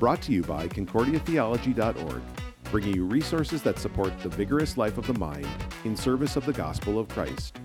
Brought to you by ConcordiaTheology.org, bringing you resources that support the vigorous life of the mind in service of the gospel of Christ.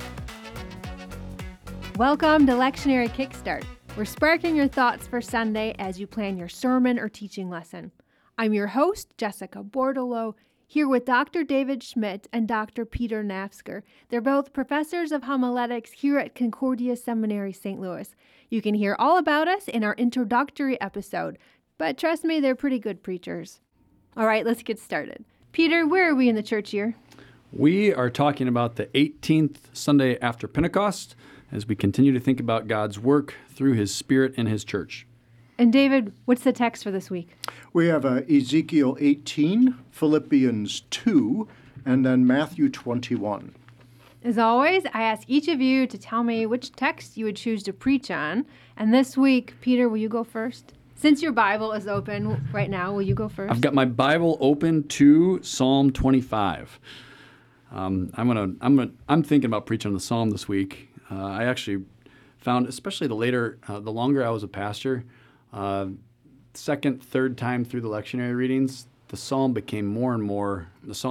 Welcome to Lectionary Kickstart. We're sparking your thoughts for Sunday as you plan your sermon or teaching lesson. I'm your host, Jessica Bordolo, here with Dr. David Schmidt and Dr. Peter Nafsker. They're both professors of homiletics here at Concordia Seminary, St. Louis. You can hear all about us in our introductory episode, but trust me, they're pretty good preachers. All right, let's get started. Peter, where are we in the church year? We are talking about the 18th Sunday after Pentecost as we continue to think about God's work through His Spirit in His church. And David, what's the text for this week? We have Ezekiel 18, Philippians 2, and then Matthew 21. As always, I ask each of you to tell me which text you would choose to preach on. And this week, Peter, will you go first? Since your Bible is open right now, will you go first? I've got my Bible open to Psalm 25. I'm thinking about preaching on the Psalm this week. I actually found, especially the longer I was a pastor, second, third time through the lectionary readings, the Psalms became more and more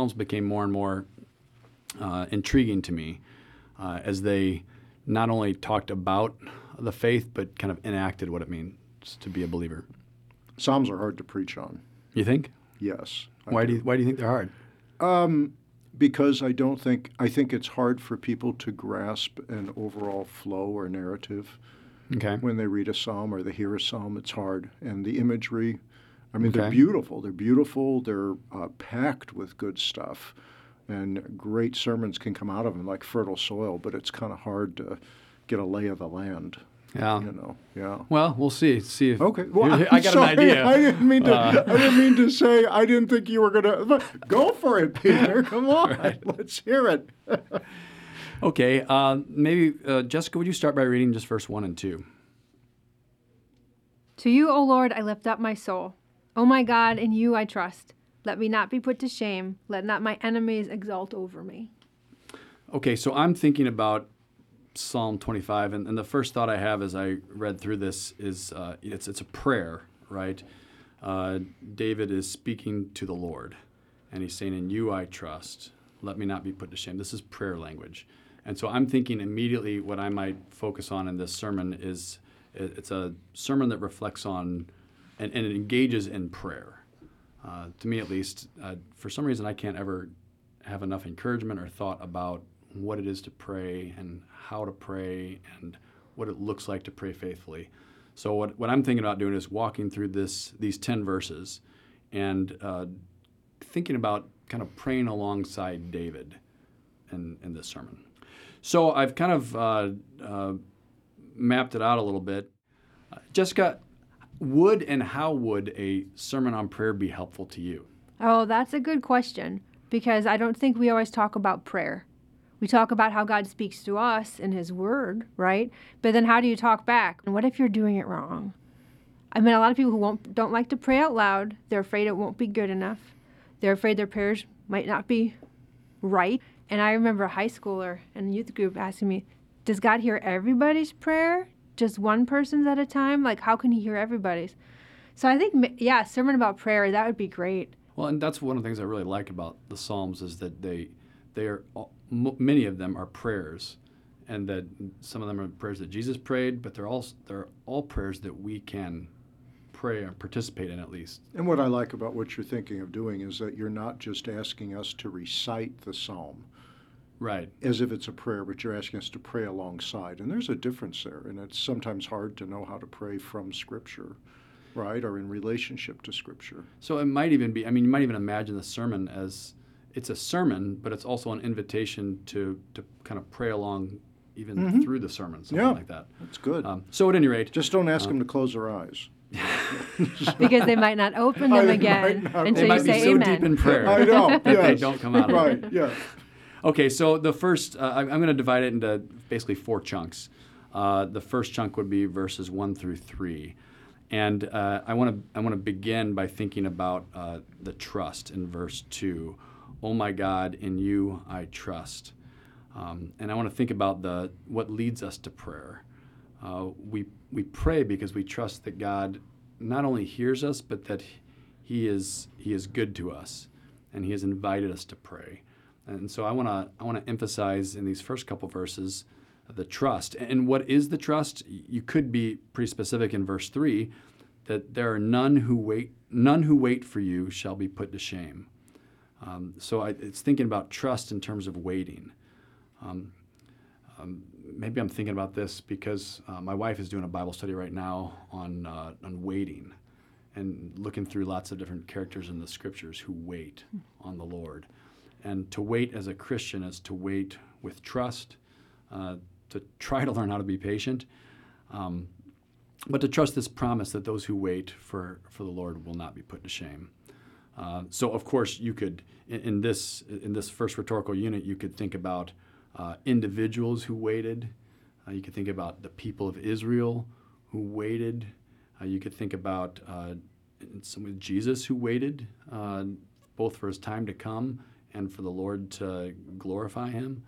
intriguing to me as they not only talked about the faith, but kind of enacted what it means to be a believer. Psalms are hard to preach on. You think? Yes. Why do you think they're hard? Because I think it's hard for people to grasp an overall flow or narrative. Okay. When they read a psalm or they hear a psalm, it's hard. And the imagery, they're Okay. beautiful. They're beautiful. They're packed with good stuff. And great sermons can come out of them like fertile soil, but it's kind of hard to get a lay of the land. Yeah. Yeah. Well, we'll see. See if Okay. Well, I got sorry, an idea. I didn't mean to say I didn't think you were gonna. Go for it, Peter. Come on, Right. Let's hear it. Okay. Maybe Jessica, would you start by reading just verse 1 and 2? To you, O Lord, I lift up my soul. O my God, in you I trust. Let me not be put to shame. Let not my enemies exult over me. Okay, so I'm thinking about Psalm 25, and the first thought I have as I read through this is it's a prayer, right? David is speaking to the Lord, and he's saying, in you I trust. Let me not be put to shame. This is prayer language. And so I'm thinking immediately what I might focus on in this sermon is it's a sermon that reflects on and it engages in prayer. To me at least, for some reason I can't ever have enough encouragement or thought about what it is to pray and how to pray and what it looks like to pray faithfully. So what I'm thinking about doing is walking through these 10 verses and thinking about kind of praying alongside David in this sermon. So I've kind of mapped it out a little bit. Jessica, how would a sermon on prayer be helpful to you? Oh, that's a good question, because I don't think we always talk about prayer. We talk about how God speaks to us in His Word, right? But then how do you talk back? And what if you're doing it wrong? A lot of people who don't like to pray out loud. They're afraid it won't be good enough. They're afraid their prayers might not be right. And I remember a high schooler in the youth group asking me, does God hear everybody's prayer? Just one person's at a time? Like, how can He hear everybody's? So I think, sermon about prayer, that would be great. Well, and that's one of the things I really like about the Psalms is that many of them are prayers, and that some of them are prayers that Jesus prayed, but they're all prayers that we can pray or participate in at least. And what I like about what you're thinking of doing is that you're not just asking us to recite the psalm, right, as if it's a prayer, but you're asking us to pray alongside. And there's a difference there, and it's sometimes hard to know how to pray from Scripture, right, or in relationship to Scripture. So it might even be, you might even imagine the sermon as it's a sermon, but it's also an invitation to kind of pray along even through the sermon, something like that. That's good. So at any rate, just don't ask them to close their eyes. Because they might not open them again until they you might say be so amen. deep in prayer I know. that they don't come out of it. Right, yeah. Okay, so the first, I'm going to divide it into basically 4 chunks. The first chunk would be verses 1 through 3. And I want to begin by thinking about the trust in verse 2. Oh my God, in you I trust. And I want to think about what leads us to prayer. We pray because we trust that God not only hears us, but that he is good to us, and he has invited us to pray. And so I want to emphasize in these first couple verses the trust. And what is the trust? You could be pretty specific in verse 3 that there are none who wait for you shall be put to shame. So it's thinking about trust in terms of waiting. Maybe I'm thinking about this because my wife is doing a Bible study right now on waiting, and looking through lots of different characters in the scriptures who wait on the Lord. And to wait as a Christian is to wait with trust, to try to learn how to be patient, but to trust this promise that those who wait for the Lord will not be put to shame. So, of course, you could, in this first rhetorical unit, you could think about individuals who waited. You could think about the people of Israel who waited. You could think about Jesus who waited, both for his time to come and for the Lord to glorify him.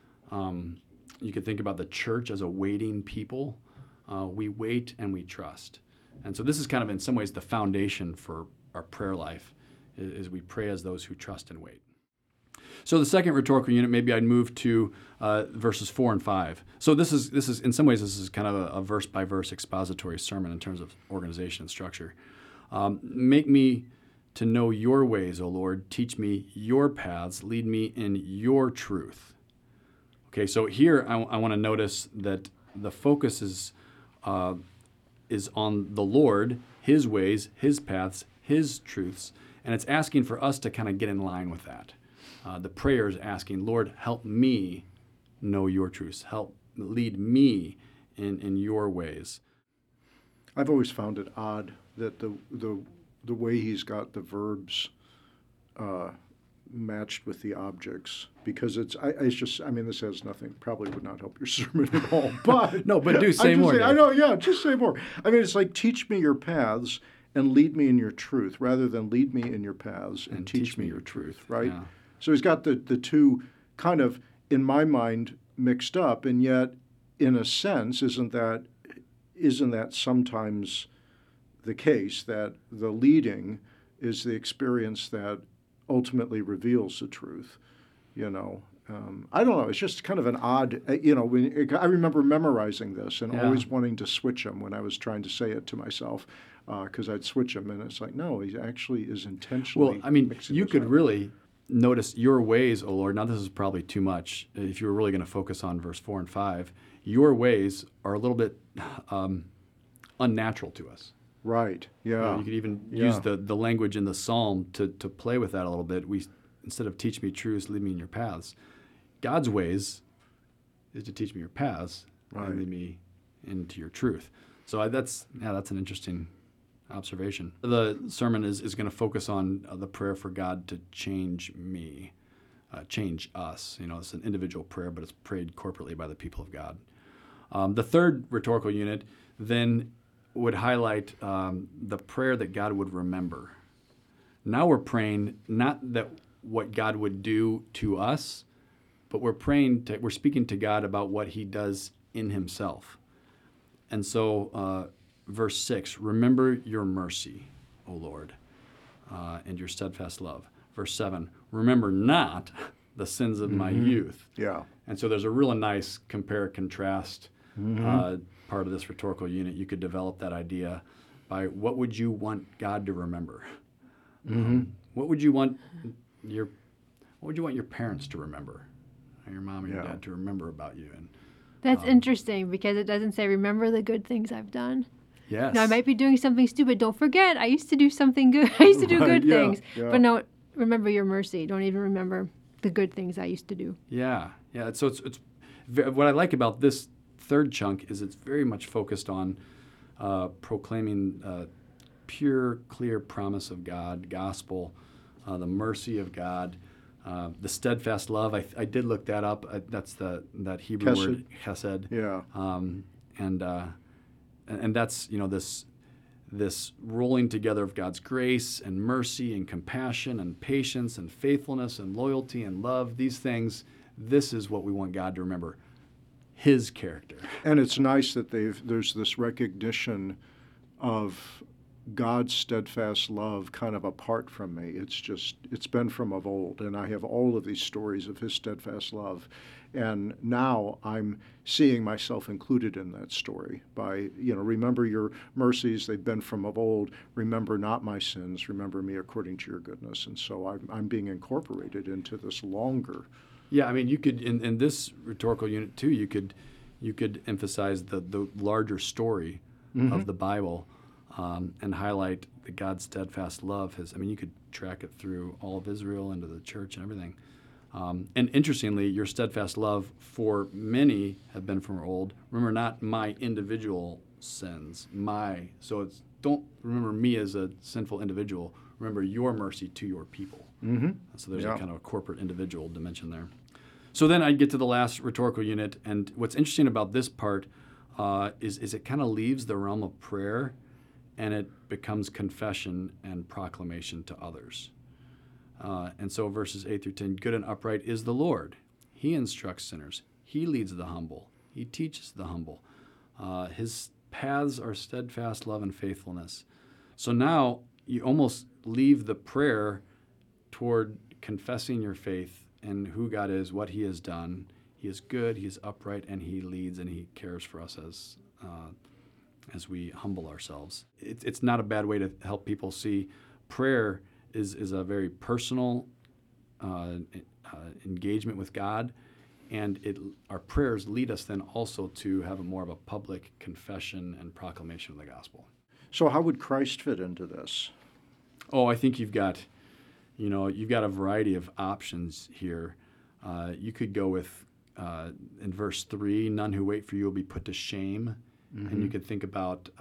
You could think about the church as a waiting people. We wait and we trust. And so this is kind of in some ways the foundation for our prayer life, is we pray as those who trust and wait. So the second rhetorical unit, maybe I'd move to verses 4 and 5. So this is in some ways this is kind of a verse by verse expository sermon in terms of organization and structure. Make me to know your ways, O Lord. Teach me your paths. Lead me in your truth. Okay, so here I want to notice that the focus is on the Lord, his ways, his paths, his truths, and it's asking for us to kind of get in line with that. The prayer is asking, Lord, help me know your truths. Help lead me in your ways. I've always found it odd that the way he's got the verbs matched with the objects, because it's just, I mean, this has nothing, probably would not help your sermon at all, but No, but do say more. I know, yeah, just say more. I mean, it's like, teach me your paths and lead me in your truth, rather than lead me in your paths and teach me your truth, right? Yeah. So he's got the two kind of, in my mind, mixed up, and yet, in a sense, isn't that sometimes the case, that the leading is the experience that ultimately reveals the truth? I don't know. It's just kind of an odd, I remember memorizing this and always wanting to switch them when I was trying to say it to myself, because I'd switch them, and it's like, no, he actually is intentionally. Well, I mean, mixing you those could up. really notice your ways, O Lord. Now, this is probably too much. If you were really going to focus on verse 4 and 5, your ways are a little bit unnatural to us. Right. Yeah. You could even use the language in the psalm to play with that a little bit. Instead of teach me truths, lead me in your paths. God's ways is to teach me your paths and lead me into your truth. So that's an interesting observation. The sermon is going to focus on the prayer for God to change me, change us. It's an individual prayer, but it's prayed corporately by the people of God. The third rhetorical unit then would highlight the prayer that God would remember. Now we're praying not that what God would do to us, but we're speaking to God about what he does in himself. And so verse 6, remember your mercy, O Lord, and your steadfast love. Verse 7, remember not the sins of my youth. Yeah. And so there's a really nice compare-contrast part of this rhetorical unit. You could develop that idea by what would you want God to remember? What would you want your parents to remember? Or your mom or your dad to remember about you? And That's interesting, because it doesn't say, remember the good things I've done. yes. Now, I might be doing something stupid. Don't forget, I used to do something good. I used to do good things. Yeah. But no, remember your mercy. Don't even remember the good things I used to do. Yeah. So it's what I like about this third chunk is it's very much focused on proclaiming pure, clear promise of God, gospel, the mercy of God, the steadfast love. I did look that up. That's that Hebrew word chesed. Yeah. And that's this rolling together of God's grace and mercy and compassion and patience and faithfulness and loyalty and love. These things. This is what we want God to remember. His character. And it's nice that there's this recognition of God's steadfast love kind of apart from me. It's been from of old, and I have all of these stories of his steadfast love. And now I'm seeing myself included in that story by, remember your mercies, they've been from of old. Remember not my sins, remember me according to your goodness. And so I'm being incorporated into this longer. Yeah, I mean, you could, in this rhetorical unit too, you could emphasize the larger story of the Bible and highlight that God's steadfast love you could track it through all of Israel into the church and everything. And interestingly, your steadfast love for many have been from old. Remember not my individual sins, so don't remember me as a sinful individual. Remember your mercy to your people. Mm-hmm. So there's a kind of a corporate individual dimension there. So then I get to the last rhetorical unit, and what's interesting about this part is it kind of leaves the realm of prayer, and it becomes confession and proclamation to others. And so verses 8 through 10, good and upright is the Lord. He instructs sinners. He leads the humble. He teaches the humble. His paths are steadfast love and faithfulness. So now you almost leave the prayer toward confessing your faith and who God is, what he has done. He is good, he is upright, and he leads and he cares for us as we humble ourselves. It's not a bad way to help people see prayer is a very personal engagement with God, and our prayers lead us then also to have more of a public confession and proclamation of the gospel. So how would Christ fit into this? Oh, I think you've got a variety of options here. You could go with, in verse 3, none who wait for you will be put to shame. Mm-hmm. And you could think about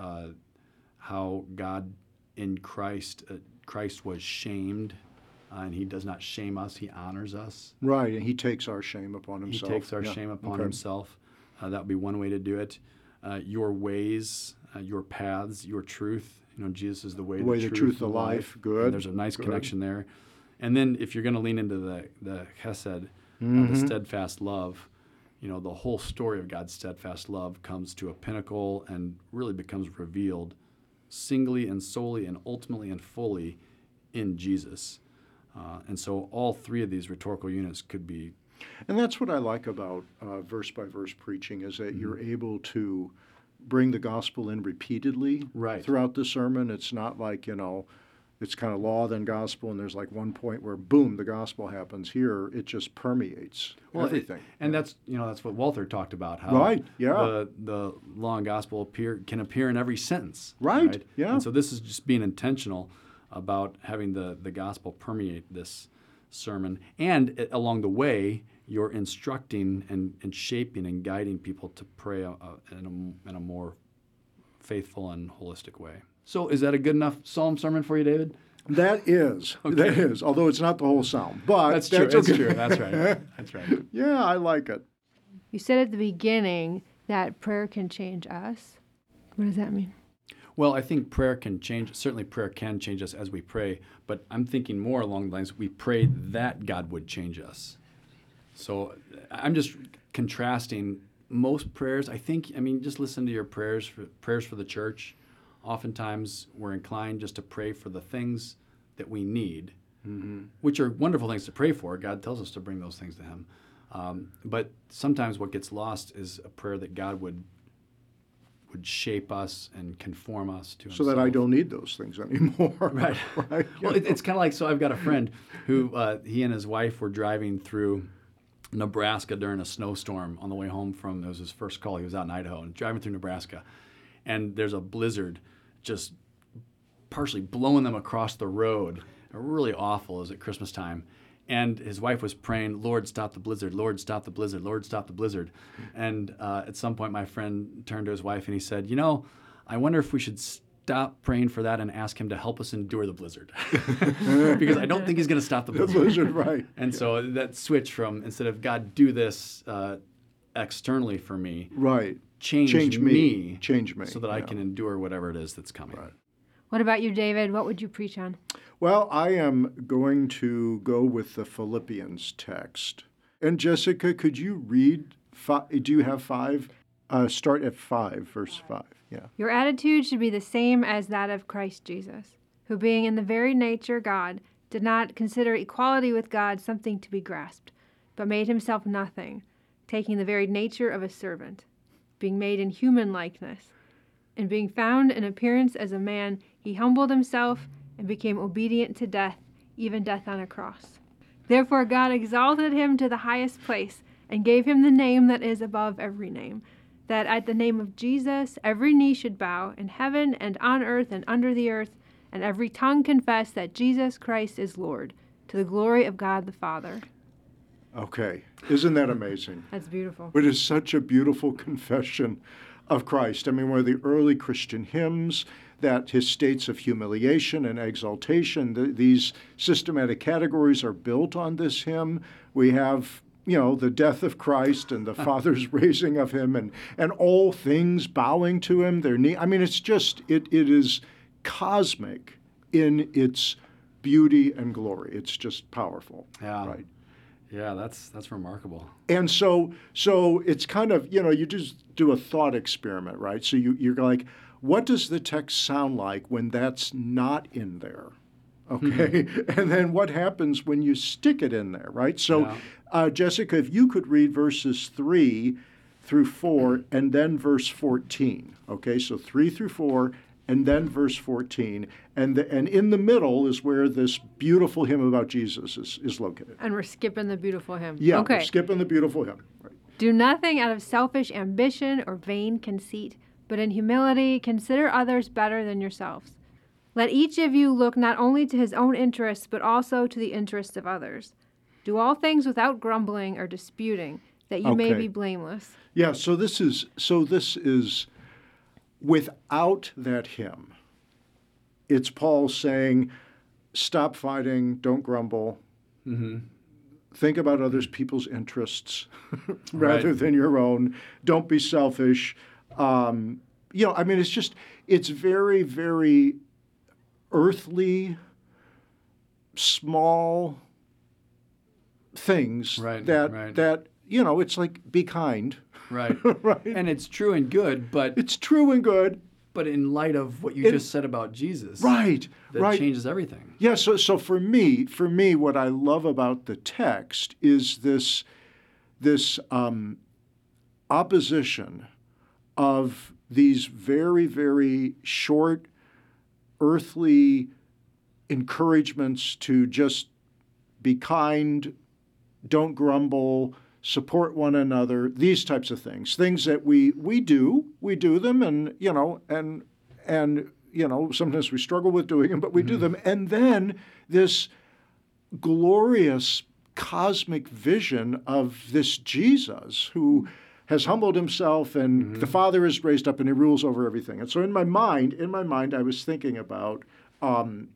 how God in Christ was shamed, and he does not shame us, he honors us. Right, and he takes our shame upon himself. He takes our shame upon himself. That would be one way to do it. Your ways, your paths, your truth. Jesus is the way, the truth, the life. Good. And there's a nice connection there. And then if you're going to lean into the chesed, the steadfast love, the whole story of God's steadfast love comes to a pinnacle and really becomes revealed singly and solely and ultimately and fully in Jesus. And so all three of these rhetorical units could be. And that's what I like about verse-by-verse preaching is that you're able to bring the gospel in repeatedly throughout the sermon. It's not like, it's kind of law then gospel, and there's like one point where, boom, the gospel happens. Here, it just permeates everything. That's what Walther talked about, how the law and gospel can appear in every sentence. Right, yeah. And so this is just being intentional about having the gospel permeate this sermon. And along the way, you're instructing and shaping and guiding people to pray in a more faithful and holistic way. So is that a good enough psalm sermon for you, David? That is. Okay. That is, although it's not the whole psalm. But that's true. That's true. That's right. That's right. Yeah, I like it. You said at the beginning that prayer can change us. What does that mean? Well, I think prayer can change. Certainly prayer can change us as we pray, but I'm thinking more along the lines we pray that God would change us. So I'm just contrasting most prayers. Just listen to your prayers for the church. Oftentimes we're inclined just to pray for the things that we need, which are wonderful things to pray for. God tells us to bring those things to him. But sometimes what gets lost is a prayer that God would shape us and conform us to himself. So that I don't need those things anymore. Right. Well, it's kind of like, so I've got a friend who, he and his wife were driving through Nebraska during a snowstorm on the way home it was his first call. He was out in Idaho and driving through Nebraska. And there's a blizzard just partially blowing them across the road. Really awful. It was at Christmas time. And his wife was praying, Lord, stop the blizzard, Lord, stop the blizzard, Lord, stop the blizzard. And at some point, my friend turned to his wife and he said, I wonder if we should stop praying for that and ask him to help us endure the blizzard. Because I don't think he's going to stop the blizzard. The blizzard, right. And so that switch from, instead of God, do this externally for me, right. Change me. Change me. So that I can endure whatever it is that's coming. Right. What about you, David? What would you preach on? Well, I am going to go with the Philippians text. And Jessica, could you read, do you have 5? Start at 5, verse 5. Yeah. Your attitude should be the same as that of Christ Jesus, who being in the very nature God, did not consider equality with God something to be grasped, but made himself nothing, taking the very nature of a servant, being made in human likeness. And being found in appearance as a man, he humbled himself and became obedient to death, even death on a cross. Therefore God exalted him to the highest place, and gave him the name that is above every name, that at the name of Jesus every knee should bow, in heaven and on earth and under the earth, and every tongue confess that Jesus Christ is Lord, to the glory of God the Father. Okay. Isn't that amazing? That's beautiful. It is such a beautiful confession of Christ. I mean, one of the early Christian hymns, that his states of humiliation and exaltation, these systematic categories are built on this hymn. We have, the death of Christ and the Father's raising of him, and all things bowing to him, their knee. I mean, it's just, it is cosmic in its beauty and glory. It's just powerful. Yeah. Right. Yeah, that's remarkable. And so it's kind of, you just do a thought experiment, right? So you're like, what does the text sound like when that's not in there? Okay. And then what happens when you stick it in there, right? So, Jessica, if you could read verses 3 through 4 and then verse 14. Okay. So 3 through 4 and then verse 14. And in the middle is where this beautiful hymn about Jesus is located. And we're skipping the beautiful hymn. Yeah. Okay. We're skipping the beautiful hymn. Right. Do nothing out of selfish ambition or vain conceit, but in humility consider others better than yourselves. Let each of you look not only to his own interests, but also to the interests of others. Do all things without grumbling or disputing, that you may Okay. be blameless. Yeah, so this is without that hymn. It's Paul saying, stop fighting, don't grumble. Think about others people's interests rather than your own. Don't be selfish. I mean, it's very, very earthly, small things that it's like, be kind. Right. Right. And it's true and good, but It's true and good. but in light of what you just said about Jesus, Right. that Right. changes everything. Yeah, so for me, what I love about the text is this opposition of these very, very short, earthly encouragements to just be kind, don't grumble, support one another, these types of things that we do them, and sometimes we struggle with doing them, but we do them. And then this glorious cosmic vision of this Jesus who has humbled himself, and the Father is raised up, and he rules over everything. And so in my mind, I was thinking about, when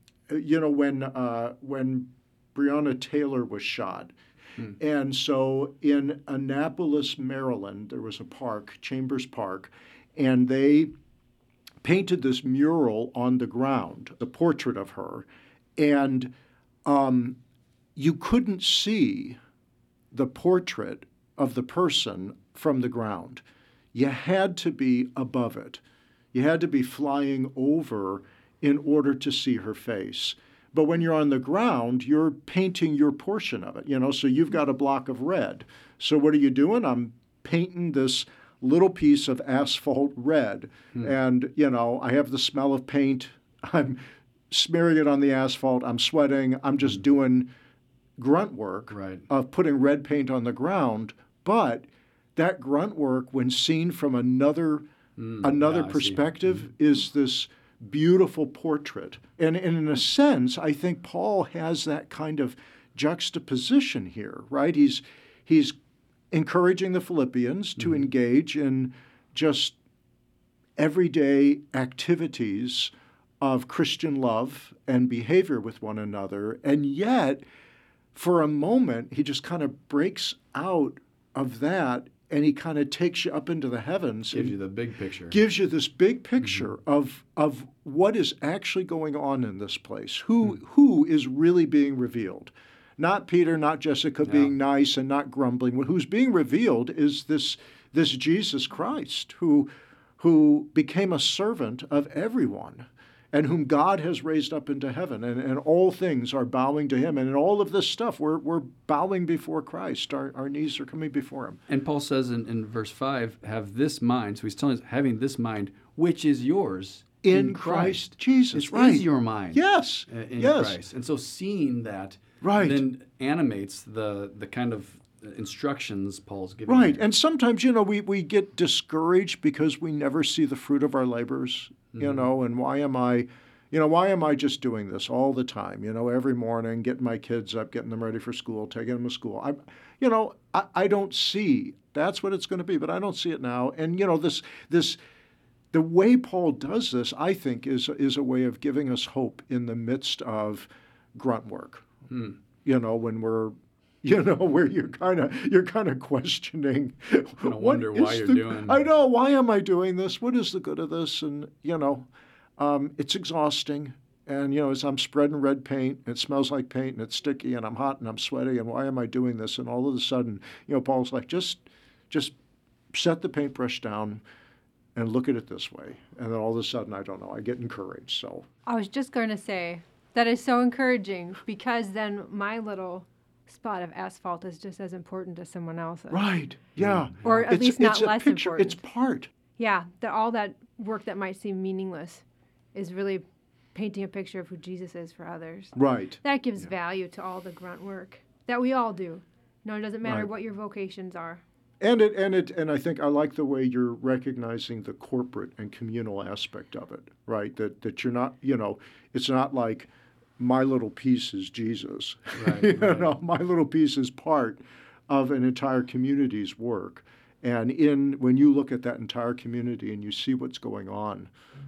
Breonna Taylor was shot. And so in Annapolis, Maryland, there was a park, Chambers Park, and they painted this mural on the ground, a portrait of her, and you couldn't see the portrait of the person from the ground. You had to be above it. You had to be flying over in order to see her face. But when you're on the ground, you're painting your portion of it, so you've got a block of red. So what are you doing? I'm painting this little piece of asphalt red. And, I have the smell of paint. I'm smearing it on the asphalt. I'm sweating. I'm just doing grunt work of putting red paint on the ground. But that grunt work, when seen from another perspective, is this beautiful portrait. And in a sense, I think Paul has that kind of juxtaposition here, right? He's encouraging the Philippians to engage in just everyday activities of Christian love and behavior with one another. And yet, for a moment, he just kind of breaks out of that, and he kind of takes you up into the heavens. Gives you the big picture. Gives you this big picture of what is actually going on in this place. Who is really being revealed? Not Peter, not Jessica being nice and not grumbling. Who's being revealed is this Jesus Christ, who who became a servant of everyone, and whom God has raised up into heaven, and all things are bowing to him. And in all of this stuff, we're bowing before Christ. Our knees are coming before him. And Paul says in verse 5, have this mind. So he's telling us, having this mind, which is yours In Christ Jesus, It right. is your mind. Yes. In Yes. Christ. And so seeing that Right. then animates the kind of instructions Paul's giving. Right. here. And sometimes, we get discouraged because we never see the fruit of our labors, and why am I just doing this all the time, every morning, getting my kids up, getting them ready for school, taking them to school. I don't see that's what it's going to be, but I don't see it now. And, the way Paul does this, I think, is a way of giving us hope in the midst of grunt work. When we're where you're kind of questioning. Kind of wonder why you're doing. I know, why am I doing this? What is the good of this? And it's exhausting. And as I'm spreading red paint, it smells like paint, and it's sticky, and I'm hot, and I'm sweaty, and why am I doing this? And all of a sudden, Paul's like, just set the paintbrush down and look at it this way. And then all of a sudden, I don't know, I get encouraged. So I was just going to say, that is so encouraging, because then my little spot of asphalt is just as important as someone else's. right, yeah, Or at least not it's a less picture, important. It's part. Yeah, all that work that might seem meaningless is really painting a picture of who Jesus is for others. Right. That gives value to all the grunt work that we all do. No, it doesn't matter Right. what your vocations are. And I think I like the way you're recognizing the corporate and communal aspect of it, right? That you're not, it's not like my little piece is Jesus. Right, right. My little piece is part of an entire community's work. And when you look at that entire community and you see what's going on,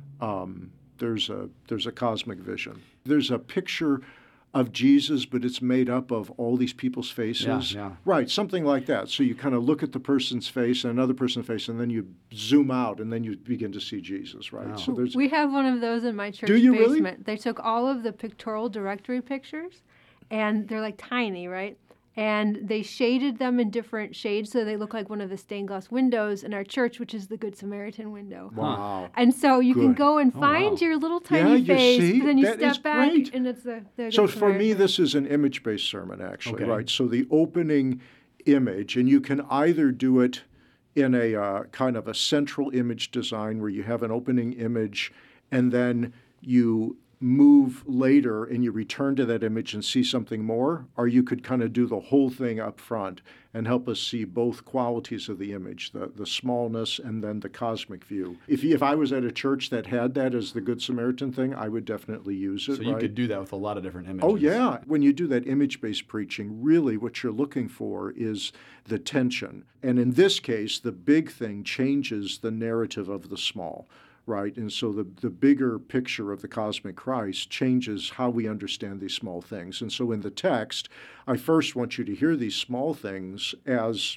there's a cosmic vision. There's a picture of Jesus, but it's made up of all these people's faces. Yeah. Right, something like that. So you kind of look at the person's face and another person's face, and then you zoom out, and then you begin to see Jesus, right? Wow. So there's We have one of those in my church Do you really? basement. They took all of the pictorial directory pictures, and they're like tiny, right? And they shaded them in different shades so they look like one of the stained glass windows in our church, which is the Good Samaritan window. wow. And so you can Good. go and Oh, find wow. your little Yeah, tiny you face, see? but then you That is step back, great. and it's the So Good for me, Samaritan. this is an image-based sermon, actually, Okay. right? So the opening image, and you can either do it in a kind of a central image design where you have an opening image, and then you move later and you return to that image and see something more, or you could kind of do the whole thing up front and help us see both qualities of the image, the smallness and then the cosmic view. If I was at a church that had that as the Good Samaritan thing, I would definitely use it. So you right? could do that with a lot of different images. Oh, yeah. When you do that image-based preaching, really what you're looking for is the tension. And in this case, the big thing changes the narrative of the small, right? And so the bigger picture of the cosmic Christ changes how we understand these small things. And so in the text, I first want you to hear these small things as,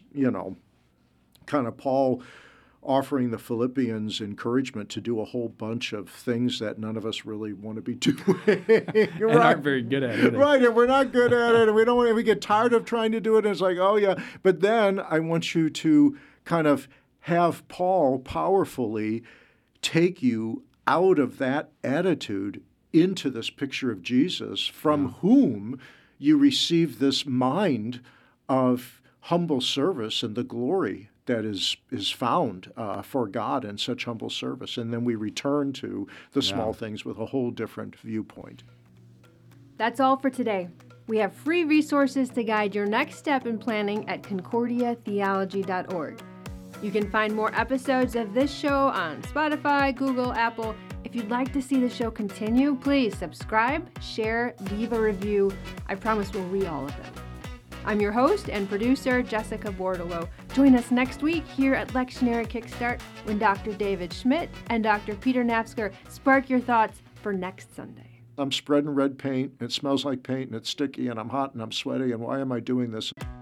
kind of Paul offering the Philippians encouragement to do a whole bunch of things that none of us really want to be doing. And aren't very good at it. Right, and we're not good at it, and we get tired of trying to do it, and it's like, oh yeah. But then I want you to kind of have Paul powerfully take you out of that attitude into this picture of Jesus, from whom you receive this mind of humble service and the glory that is found for God in such humble service. And then we return to the small things with a whole different viewpoint. That's all for today. We have free resources to guide your next step in planning at concordiatheology.org. You can find more episodes of this show on Spotify, Google, Apple. If you'd like to see the show continue, please subscribe, share, leave a review. I promise we'll read all of them. I'm your host and producer, Jessica Bordolo. Join us next week here at Lectionary Kickstart when Dr. David Schmidt and Dr. Peter Napsker spark your thoughts for next Sunday. I'm spreading red paint, it smells like paint, and it's sticky, and I'm hot, and I'm sweaty, and why am I doing this?